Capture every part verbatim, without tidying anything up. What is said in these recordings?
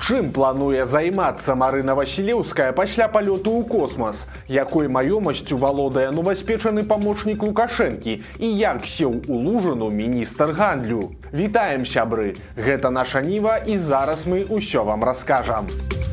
Чым плануе займацца Марына Васілеўская пасля палёту ў космас? Якой маёмасцю валодае новаспечаны памочнік Лукашэнкі і як сеў у лужыну міністр гандлю? Вітаем, сябры! Гэта наша Ніва і зараз мы ўсё вам раскажам.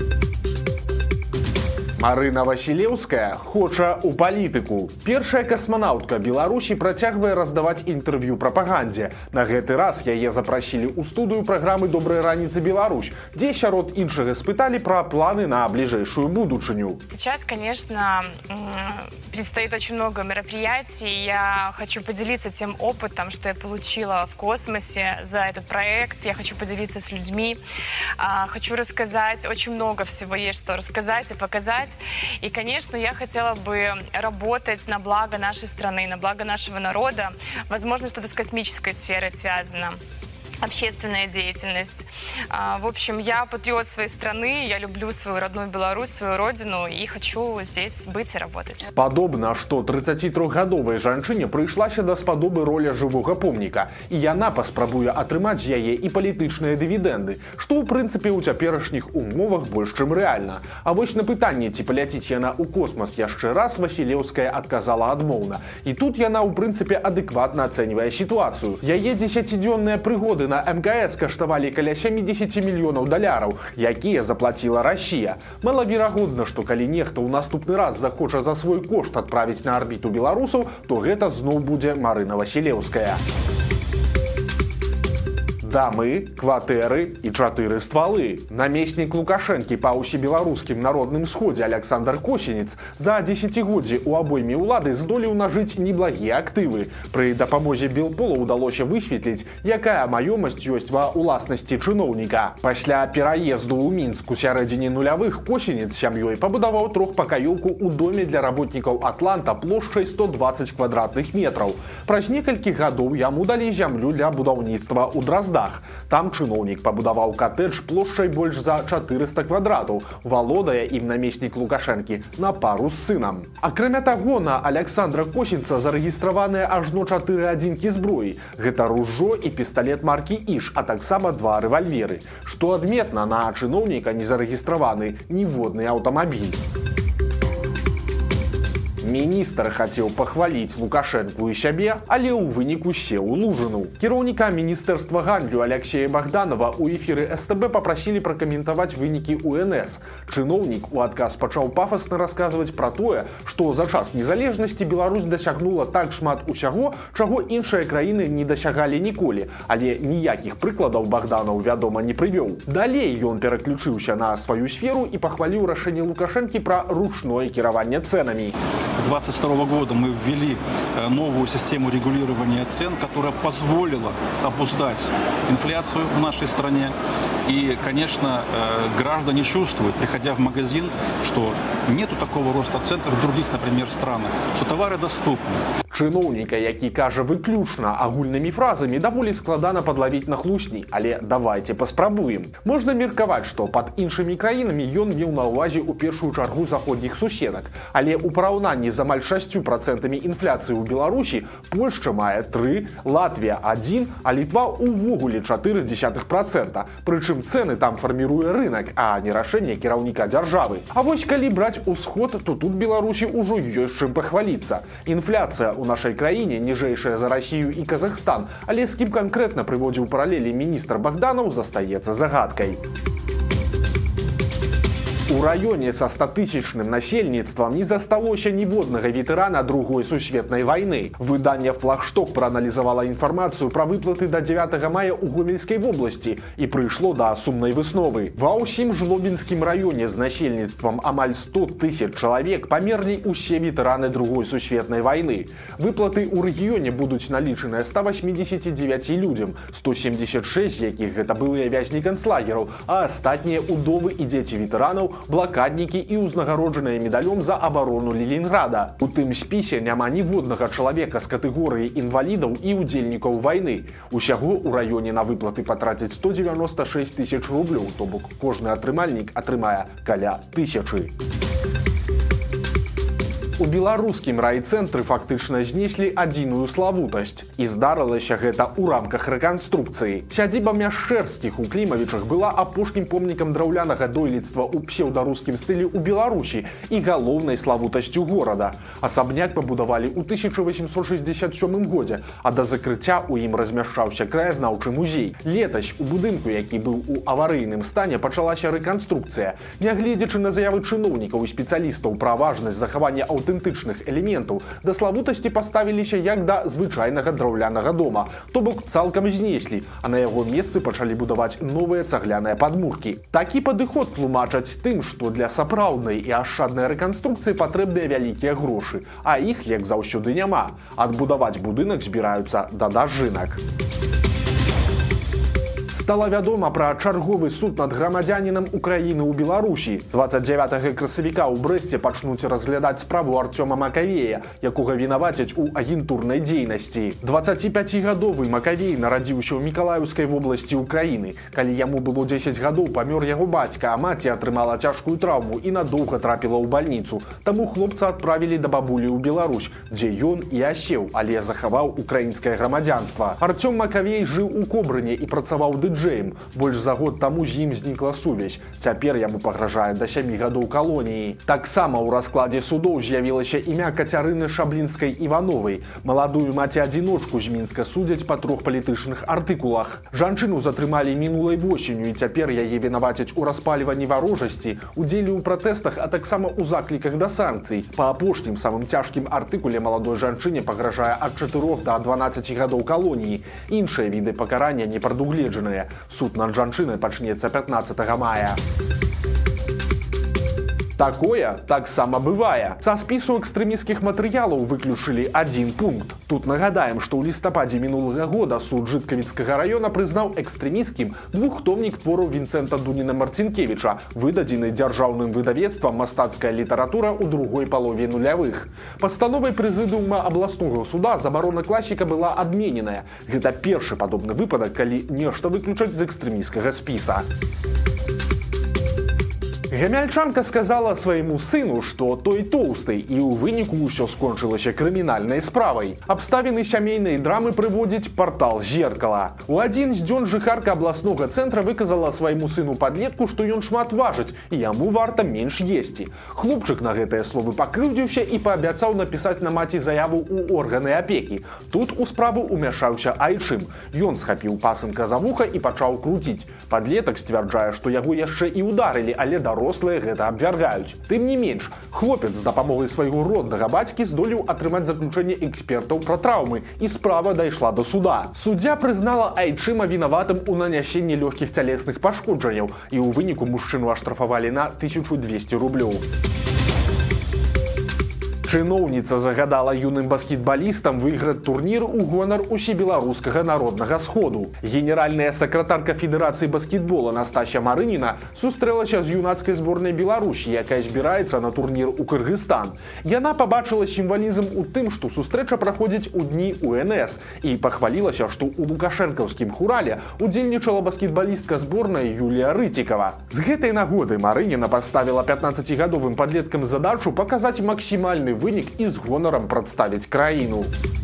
Марына Васілеўская хоча ў палітыку. Першая касманаўтка Беларусі працягвае раздаваць інтэрв'ю прапагандзе. На гэты раз яе запрасілі ў студыю праграмы «Добрай раніцы, Беларусь», дзе сярод іншага спыталі пра планы на бліжэйшую будучыню. Сейчас, конечно, предстоит очень много мероприятий. Я хочу поделиться тем опытом, что я получила в космосе за этот проект. Я хочу поделиться с людьми. Хочу рассказать. Очень много всего есть, что рассказать и показать. И, конечно, я хотела бы работать на благо нашей страны, на благо нашего народа. Возможно, что-то с космической сферой связано. Общественная деятельность. В общем, я патриот своей страны, я люблю свою родную Беларусь, свою родину и хочу здесь быть и работать. Падобна, што трыццацітрохгадовай жанчыне прыйшлася даспадобы роля жывога помніка, і яна паспрабуе атрымаць з яе і палітычныя дывідэнды, што ў прынцыпе ў цяперашніх умовах больш чым рэальна. А вось на пытанне, ці паляціць яна ў космас яшчэ раз, Васілеўская адказала адмоўна. І тут яна ў прынцыпе адэкватна ацэньвае сітуацыю. Яе дзесяцідзённыя прыгоды на эм ка эс каштавалі каля сямідзесяці мільёнаў даляраў, якія заплаціла Расія. Малаверагодна, што калі нехта ў наступны раз захоча за свой кошт адправіць на арбіту беларусаў, то гэта зноў будзе Марына Васілеўская. Дамы, кватэры і чатыры ствалы. Намеснік Лукашэнкі па ўсебеларускім народным сходзе Аляксандр Косінец за дзесяцігоддзі ў абойме ўлады здолеў нажыць неблагія актывы. Пры дапамозе Белпола ўдалося высветліць, якая маёмасць ёсць ва ўласнасці чыноўніка. Пасля пераезду ў Мінск у сярэдзіне нулявых Косінец сям'ёй пабудаваў трохпакаёўку ў доме для работнікаў Атланта плошчай сто дваццаць квадратных метраў. Праз некалькі гадоў яму далі зямлю для будаўніцтва ў Драздах. Там чыноўнік пабудаваў катэдж плошчай больш за чатырыста квадратаў, валодае ім намеснік Лукашэнкі на пару з сынам. Акрамя таго, на Аляксандра Косінца зарэгістраваныя ажно чатыры адзінкі зброі. Гэта ружжо і пісталет маркі Іш, а таксама два рэвальверы. Што адметна, на чыноўніка не зарэгістраваны ніводны аўтамабіль. Міністр хацеў пахваліць Лукашэнку і сябе, але ў выніку сеў у лужыну. Кіраўніка міністэрства гандлю Аляксея Богданова ў эфіры эс тэ бэ папрасілі пракаментаваць вынікі у эн эс. Чыноўнік у адказ пачаў пафасна расказваць пра тое, што за час незалежнасці Беларусь дасягнула так шмат усяго, чаго іншыя краіны не дасягалі ніколі, але ніякіх прыкладаў Богданов, вядома, не прывёў. Далей ён пераключыўся на сваю сферу і пахваліў рашэнне Лукашэнкі пра ручное кіраванне цэнамі. С две тысячи двадцать второго года мы ввели новую систему регулирования цен, которая позволила обуздать инфляцию в нашей стране. И, конечно, граждане чувствуют, приходя в магазин, что нету такого роста цен, как в других, например, странах, что товары доступны. Чыноўніка, які кажа выключна агульнымі фразамі, даволі складана падлавіць на хлусні, але давайце паспрабуем. Можна меркаваць, што пад іншымі краінамі ён меў на ўвазе ў першую чаргу заходніх суседак, але ў параўнанні з амаль шасцю працэнтамі інфляцыі ў Беларусі Польшча мае тры, Латвія адзін, а Літва ўвогуле чатыры дзесятых працэнта. Прычым цэны там фарміруе рынак, а не рашэнне кіраўніка дзяржавы. А вось калі браць усход, то тут Беларусі ўжо ёсць чым пахваліцца. Інфляцыя у нашай краіне ніжэйшая за Расію і Казахстан, але з кім канкрэтна прыводзіў паралелі міністр Богданов, застаецца загадкай. У раёне са статысячным насельніцтвам не засталося ніводнага ветэрана Другой сусветнай вайны. Выданне «Флагшток» прааналізавала інфармацыю пра выплаты да дзявятага мая ў Гомельскай вобласці і прыйшло да сумнай высновы. Ва ўсім жлобінскім раёне з насельніцтвам амаль сто тысяч чалавек памерлі ўсе ветэраны Другой сусветнай вайны. Выплаты ў рэгіёне будуць налічаныя ста васьмідзесяці дзевяці людзям, сто семдзесят шэсць з якіх гэта былыя вязні канцлагераў, а астатнія ўдовы і дзеці ветэранаў, блакаднікі і ўзнагароджаныя медалём за абарону Ленінграда. У тым спісе няма ніводнага чалавека з катэгорыі інвалідаў і ўдзельнікаў вайны. Усяго ў раёне на выплаты патрацяць сто дзевяноста шэсць тысяч рублёў, то бок кожны атрымальнік атрымае каля тысячы. У беларускім райцэнтры фактычна знеслі адзіную славутасць. І здарылася гэта ў рамках рэканструкцыі. Сядзіба Мяшчэрскіх у Клімавічах была апошнім помнікам драўлянага дойлідства ў псеўдарускім стылі ў Беларусі і галоўнай славутасцю горада. Асабняк пабудавалі ў тысяча восемьсот шестьдесят сёмым годзе, а да закрыцця ў ім размяшчаўся краязнаўчы музей. Летась у будынку, які быў у аварыйным стане, пачалася рэканструкцыя. Нягледзячы на заявы чыноўнікаў і спецыялістаў пра важнасць захавання аўтэнтычных элементаў, да славутасці паставіліся як да звычайнага драўлянага дома, то бок цалкам знеслі, а на яго месцы пачалі будаваць новыя цагляныя падмуркі. Такі падыход тлумачаць тым, што для сапраўднай і ашчаднай рэканструкцыі патрэбныя вялікія грошы, а іх, як заўсёды, няма. Адбудаваць будынак збіраюцца да дажынак. Стала вядома пра чарговы суд над грамадзянінам Украіны ў Беларусі. дваццаць дзевятага красавіка ў Брэсце пачнуць разглядаць справу Артёма Макавея, якога вінавацяць у агентурнай дзейнасці. дваццаціпяцігадовы Макавей нарадзіўся ў Мікалаеўскай вобласці Украіны. Калі яму было дзесяць гадоў, памёр яго бацька, а маці атрымала цяжкую траўму і надоўга трапіла ў бальніцу. Таму хлопца адправілі да бабулі ў Беларусь, дзе ён і асеў, але захаваў украінскае грамадзянства. Артём Макавей жыў у Кобрыне і працаваў дыджэем. Больш за год таму з ім знікла сувязь. Цяпер яму пагражае да сямі гадоў калоніі. Таксама ў раскладзе судоў з'явілася імя Кацярыны Шаблінскай-Івановай. Маладую маці-адзіночку з Мінска судзяць па трох палітычных артыкулах. Жанчыну затрымалі мінулай восенню, і цяпер яе вінавацяць у распальванні варожасці, удзеле ў пратэстах, а таксама ў закліках да санкцый. Па апошнім самым цяжкім артыкуле маладой жанчыне пагражае ад чатырох да дванаццаці гадоў калоніі. Іншыя віды пакарання не прадугледжаныя. Суд над жанчынай пачнецца пятнаццатага мая. Такое таксама бывае. Са спісу экстрэмісцкіх матэрыялаў выключылі адзін пункт. Тут нагадаем, што ў лістападзе мінулага года суд Жыткавіцкага раёна прызнаў экстрэмісцкім двухтомнік твораў Вінцэнта Дуніна-Марцінкевіча, выдадзены дзяржаўным выдавецтвам «Мастацкая літаратура» ў другой палове нулявых. Пастановай прэзідыума абласнога суда забарона класіка была адмененая. Гэта першы падобны выпадак, калі нешта выключаць з экстрэмісцкага спіса. Гамяльчанка сказала свайму сыну, што той тоўсты, і ў выніку ўсё скончылася крымінальнай справай. Абставіны сямейнай драмы прыводзіць партал «Зеркала». У адзін з дзён жыхарка абласнога цэнтра выказала свайму сыну-падлетку, што ён шмат важыць, і яму варта менш есці. Хлопчык на гэтыя словы пакрыўдзіўся і паабяцаў напісаць на маці заяву ў органы апекі. Тут у справу ўмяшаўся айчым. Ён схапіў пасынка за вуха і пачаў круціць. Падлетак сцвярджае, што яго яшчэ і ударылі, але дарослыя Рослыя гэта абвяргаюць. Тым не менш, хлопец з дапамогай свайго роднага бацькі здолеў атрымаць заключэнне экспертаў пра траўмы, і справа дайшла до суда. Суддзя прызнала айчыма вінаватым у нанясенні лёгкіх цялесных пашкоджанняў, і ў выніку мужчыну аштрафавалі на тысячу двести рублёў. Чыноўніца загадала юным баскетбалістам выйграць турнір у гонар усебеларускага народнага сходу. Генеральная сакратарка Федэрацыі баскетбола Настасья Марыніна сустрэлася з юнацкай зборнай Беларусі, якая збіраецца на турнір у Кыргызстан. Яна пабачыла сімвалізм у тым, што сустрэча праходзіць у дні У Н С, і пахвалілася, што ў лукашэнкаўскім хурале удзельнічала баскетбалістка зборнай Юлія Рыцікава. З гэтай нагоды Марыніна паставіла пятнаццацігадовым падлеткам задачу паказаць максімальны вынік і з гонарам прадставіць краіну.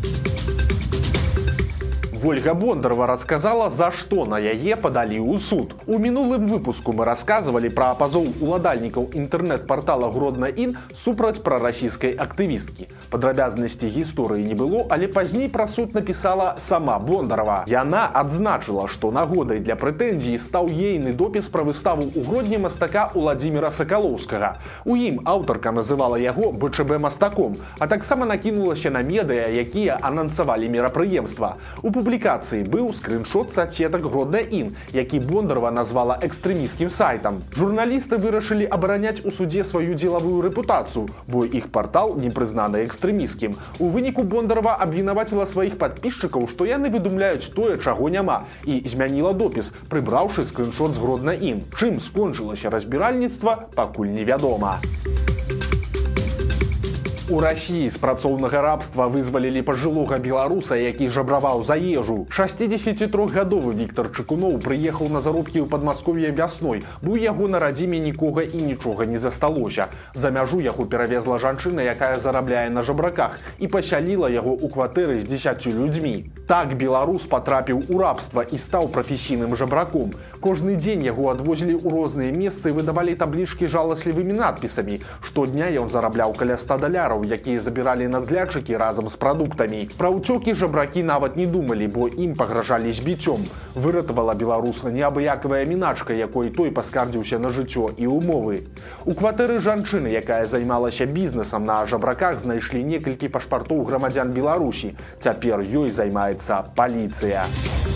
Ольга Бондарова рассказала, за што на яе падалі ў суд. У мінулым выпуску мы рассказывалі пра пазоў уладальнікаў інтэрнэт-партала Гродна.ін супраць прарасійскай актывісткі. Падрабязнасці гісторыі не было, але пазней пра суд напісала сама Бондарова. Яна адзначыла, што нагодай для прэтэнзіі стаў ейны допіс пра выставу ў Гродні мастака Уладзіміра Сакалоўскага. У ім аўтарка называла яго Б Ч Б мастаком, а таксама накінулася на медыа, якія анансавалі мерапрыемства. У публікацыі быў скрыншот сацсетак Гродна.ін, які Бондарова назвала экстрэмісцкім сайтам. Журналісты вырашылі абараняць у судзе сваю дзелавую рэпутацыю, бо іх партал не прызнаны экстрэмісцкім. У выніку Бондарова абвінаваціла сваіх падпісчыкаў, што яны выдумляюць тое, чаго няма, і змяніла допіс, прыбраўшы скрыншот з Гродна.ін. Чым скончылася разбіральніцтва, пакуль невядома. У России з працоўнага рабства вызвалілі пажылога беларуса, які жабраваў за ежу. шасцідзесяцітрохгадовы Віктор Чыкуноў прыехаў на заробкі ў Падмасков'е вясной, бо ў яго на радзіме нікога і нічога не засталося. За мяжу яго перавезла жанчына, якая зарабляе на жабраках, і пасяліла яго ў кватэры з дзесяццю людзьмі. Так беларус патрапіў у рабства і стаў прафесійным жабраком. Кожны дзень яго адвозілі ў розныя месцы і выдавалі таблічкі жаласлівымі надпісамі. Штодня ён зарабляў каля ста даляраў, якія забіралі надглядчыкі разам з прадуктамі. Пра ўцёкі жабракі нават не думалі, бо ім пагражалі збіццём. Выратавала беларуса неабыякавая міначка, якой той паскардзіўся на жыццё і ўмовы. У кватэры жанчыны, якая займалася бізнесам на жабраках, знайшлі некалькі пашпартоў грамадзян Беларусі. Цяпер ёй займаецца паліцыя.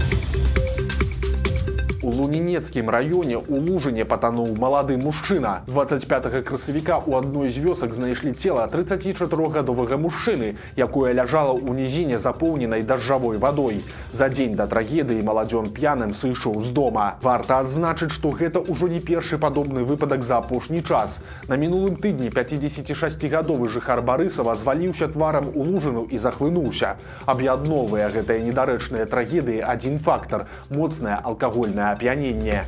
У Лунінецкім раёне ў Лужыне патануў малады мужчына. дваццаць пятага красавіка ў адной з вёсак знайшлі цела трыццацічатырохгадовага мужчыны, якое ляжала ў нізіне, запоўненай дажджавой вадой. За дзень да трагедыі маладзён п'яным сышоў з дома. Варта адзначыць, што гэта ўжо не першы падобны выпадак за апошні час. На мінулым тыдні пяцідзесяцішасцігадовы жыхар Барысава зваліўся тварам у лужыну і захлынуўся. Аб'ядноўвае гэтыя недарэчныя трагедыі адзін фактар – моцнае алкагольнае ап'яненне.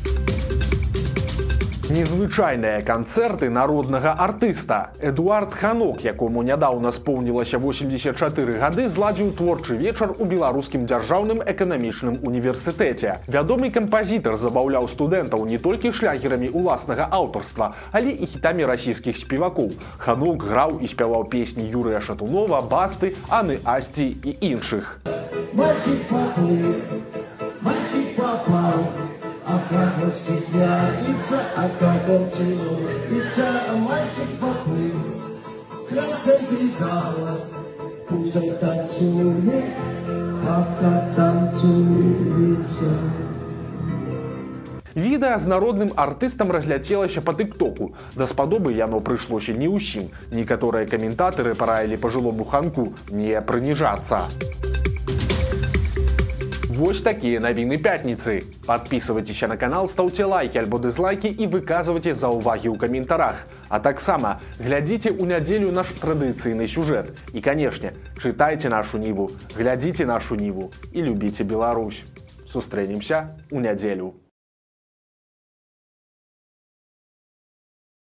Незвычайныя канцэрты народнага артыста. Эдуард Ханок, якому нядаўна споўнілася восемьдесят чатыры гады, зладзіў творчы вечар у Беларускім дзяржаўным эканамічным універсітэце. Вядомы кампазітар забаўляў студэнтаў не толькі шлягерамі ўласнага аўтарства, але і хітамі расійскіх спевакоў. Ханок граў і спяваў песні Юрыя Шатунова, Басты, Анны Асці і іншых. Мальчик поплыл, мальчик попал, а как он стесняется, а как он целуется. Мальчик поплыл в центре зала, пусть он танцует, пока танцуется. Відэа з народным артыстам разляцелася па тык-току. Даспадобы яно прыйшлося не ўсім. Некаторыя каментатары параілі пажылому Ханку не прыніжацца. Вось такія навіны пятніцы. Подписывайтеся на канал, ставьте лайки альбо дизлайки и выказывайте заўвагі ў каментарах. А таксама глядзіце ў нядзелю наш традыцыйны сюжэт. І, канешне, чытайце нашу ніву, глядзіце нашу ніву і любіце Беларусь. Сустрэнемся ў нядзелю.